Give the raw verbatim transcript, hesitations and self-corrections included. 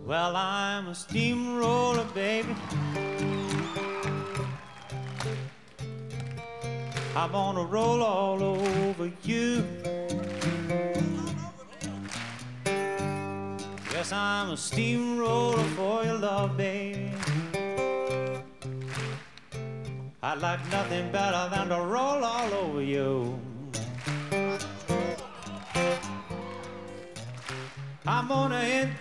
Well, I'm a steamroller, baby. I'm gonna roll all over you. Yes, I'm a steamroller for your love, baby. I'd like nothing better than to roll all over you. I'm gonna hit